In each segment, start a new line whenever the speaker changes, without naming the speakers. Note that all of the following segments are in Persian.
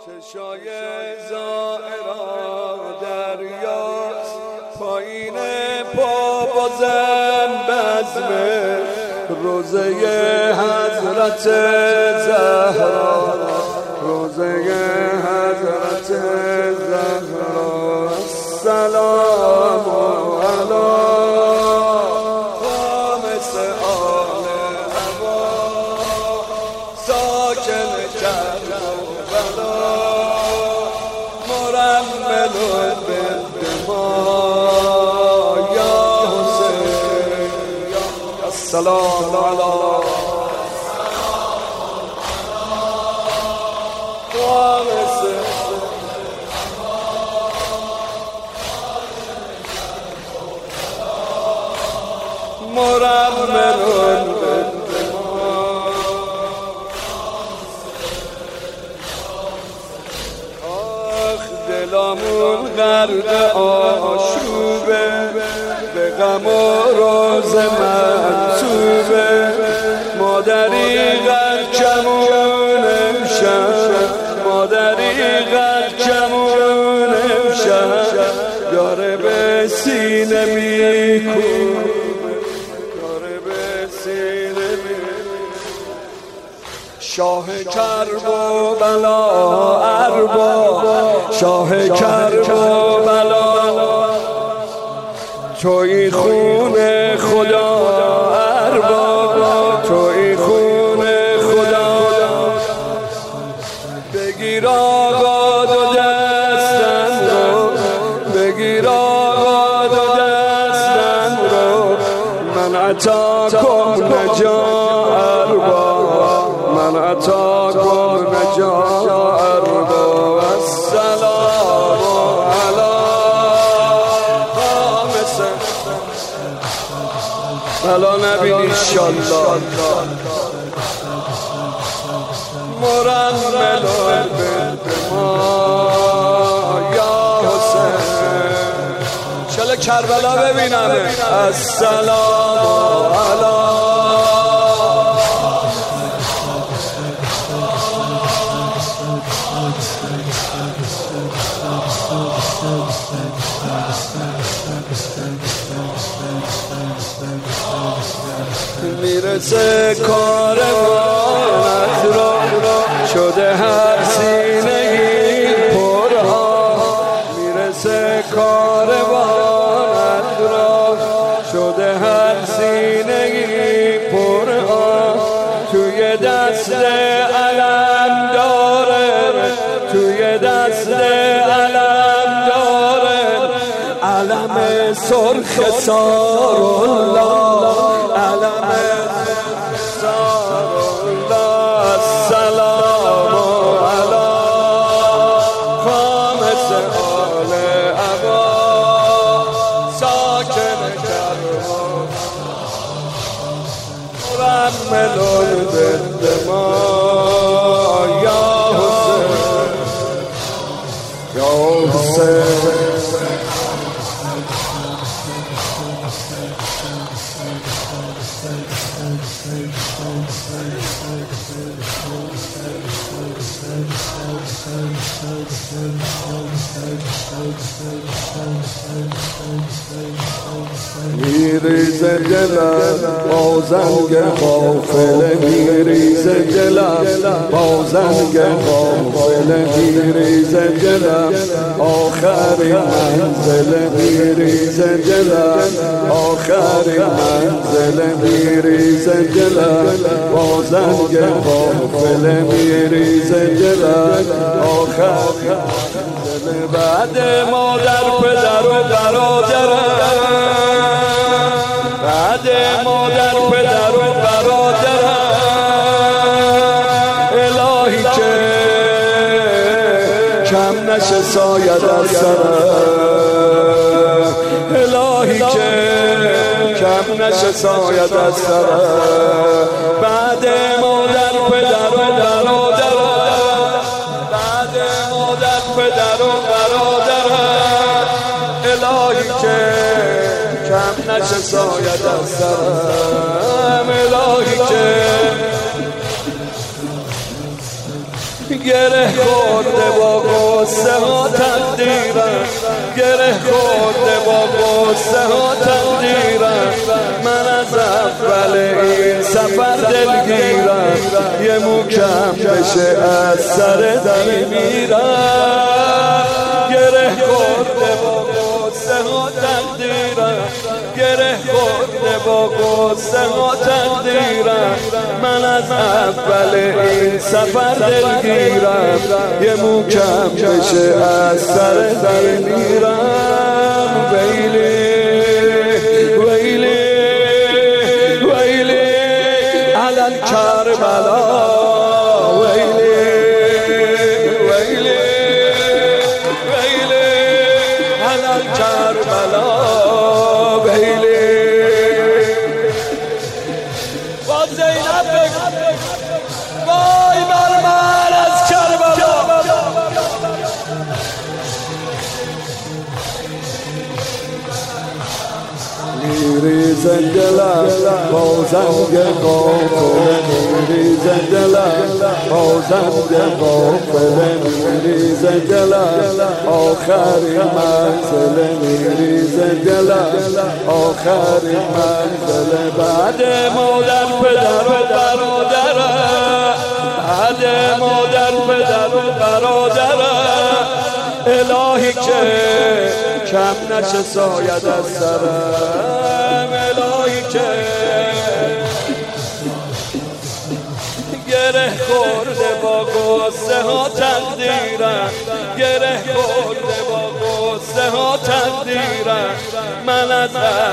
چشای زائرا دریاست، پایین پا بازم بزمه روزه حضرت زهرا، روزه حضرت زهرا. سلام علی خامس آل هوا، ساکن کربلا، مرمل بالدماء یا حسین. السلام علی خامس مرمل بالدماء. آخ دلمون غرق آشوبه، به غم و روز منصوبه، مادری غرچمون امشب، مادری غرچمون امشب، یاره به سینه میکوبه، شاه کرب و بلا ارباب، شاه کرب و بلا، توی خون خدا ارباب، توی خون خدا. بگیر آقا دو دستم رو، بگیر آقا دو دستم رو، من عطا کن نجا ارباب، من عطا کن نجا ارباب. السلام علی خامس بلا نبین انشالله، مرمل بالدماء یا حسین. چله کربلا ببینم. السلام علی میرسه کاروانت را، شده هر سینه‌ای پرها، میرسه کاروانت را، شده هر سینه‌ای پرها. توی دست علم داره، توی دست علم داره، علم سرخ سارالله، علم سارالله. السلام علی خامس آل هوا، ساکن کربلا، مرمل بالدماء یا حسین، یا حسین. میریزه دلم با زنگ قافله، میریزه دلم با زنگ قافله، میریزه دلم آخرین منزله، میریزه دلم آخرین منزله، میریزه دلم با زنگ قافله، میریزه دلم آخرین منزله. بعد مادر پدر و برادرم، بعد مادر پدر و برادرم، الهی که کم نشه سایت از سرم، الهی که کم نشه سایت از سرم. بعد مادر پدر و برادرم، بعد مادر پدر و برادرم، الهی که کم نشه سایت از سرم، الهی که گره خورده با غصه ها تقدیرم، گره خورده با غصه ها تقدیرم. من از اول این سفر دلگیرم، یه موکم بشه از سر دل میرم. گره خورده با غصه ها تقدیرم، گره خورده با غصه ها تقدیرم. من از اول این سفر دلگیرم، یه موکم بشه از سر دل میرم. ویلی ویلی ویلی علی کربلا، ویلی ویلی ویلی علی کربلا، ویلی. با زینب وای بر من از کربلا. میریزه دلم با زنگ قافله، میریزه دلم با زنگ قافله، میریزه دلم آخرین منزله، میریزه دلم آخرین منزله. بعد مادر پدر و برادرم، بعد مادر پدر و برادرم، الهی که کم نشه ساید از سرم، الهی که گره خورده با غصه ها تقدیرم، گره خورده با غصه ها تقدیرم. من از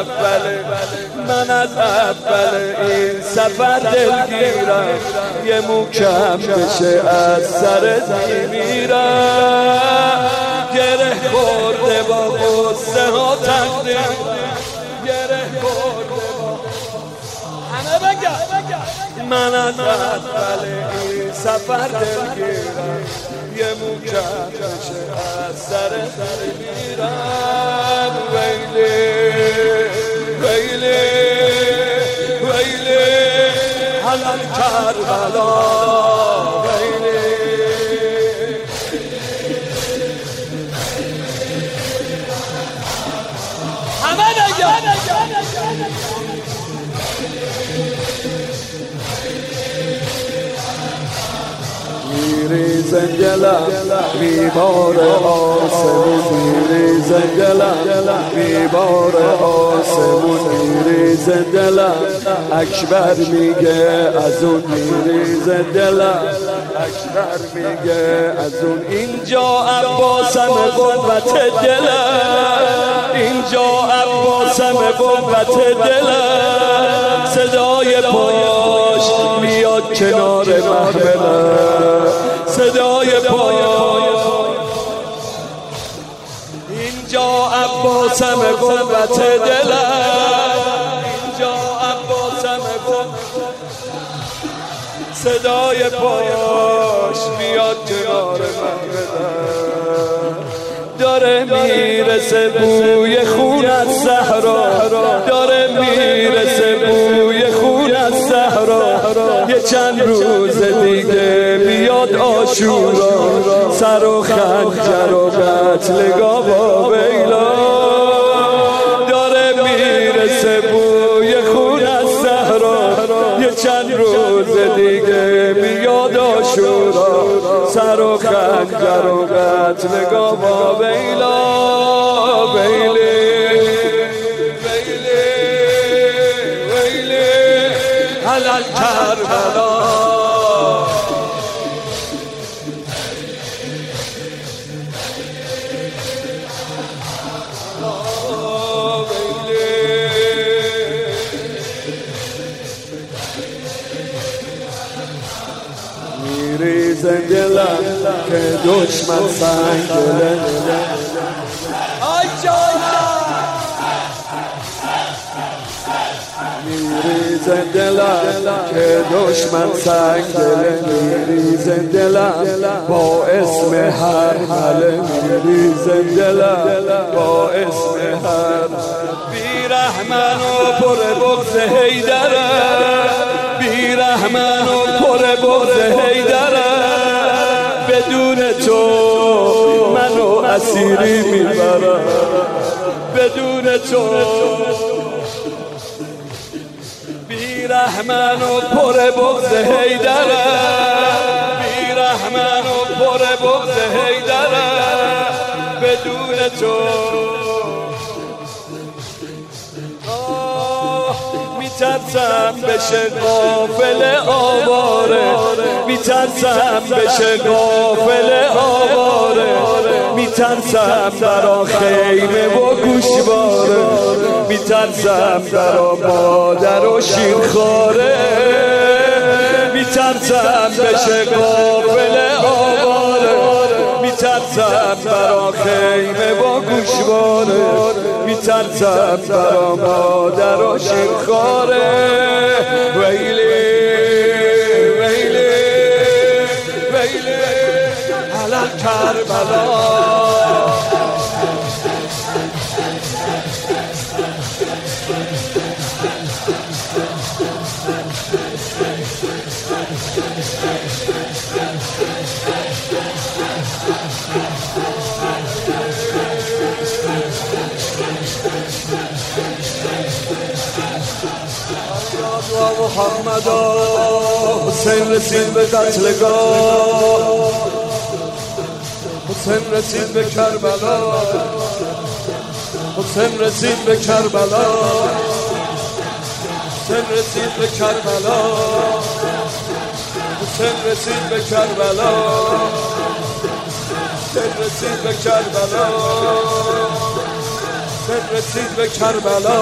اول این سفر دلگیرم، یه موکم بشه از سر دل میرم. گره خورده با غصه ها تقدیرم، گره خورده با همه بگم. من از اول این سفر دلگیرم، یه موکم بشه از سر دل میرم. ویلی ویلی ویلی علی کربلا، ویلی. همه بگم. میریزه دلم بیمار آسمون، میریزه دلم بیمار آسمون، میریزه دلم اکبر میگه از اون، میریزه دلم اکبر میگه از اون. اینجا عباسم قوت دلم، اینجا عباسم قوت دلم، صدای پاش میاد کنار محملم، صدای پاش. اینجا عباسم قوت دلم، اینجا عباسم صدای پاش میاد کنار محملم. داره میرسه بوی خون از صحرا، داره میرسه بوی خون از صحرا. یه چند روز دیگه بیاد عاشورا، سر و خنجر و قتلگاه با بیلا. داره میرسه بوی خون از صحرا، یه چند روز دیگه بیاد عاشورا، سر و خنجر و قتلگاه با بیلا. بیلی بیلی بیلی علی کربلا. میریزه دلم که دشمن سنگله، آی جان. میریزه دلم که دشمن سنگله، میریزه دلم با اسم هر حله، میریزه دلم با اسم هر. بیرحمن و پر بغض حیدره، بیرحمن و پر بغض حیدره، بدون تو منو اسیری میبرم، بدون تو بیرحمن و پر بغض حیدره، بیرحمن و پر بغض حیدره، بدون تو میترسم بشه غافل آواره، میترسم بشه غافل آواره، میترسم برا خیمه و گوشواره، میترسم برا مادر و شیرخواره، میترسم بشه غافل آواره، میترسم برا خیمه و گوشواره، میترسم برا مادر و شیرخواره. ویلی ویلی ویلی علل کربلا، محمد حسین رسید به قتلگاه، حسین رسید به کربلا، حسین رسید به کربلا، حسین رسید به کربلا، حسین رسید به کربلا، حسین رسید به کربلا، حسین رسید به کربلا.